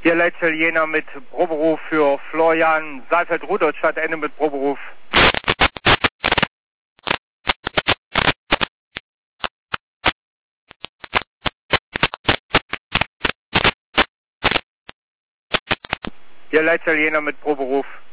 Hier Leitstelle Jena mit Proberuf für Florian Saalfeld-Rudolstadt, Ende mit Proberuf. Hier Leitstelle Jena mit Proberuf.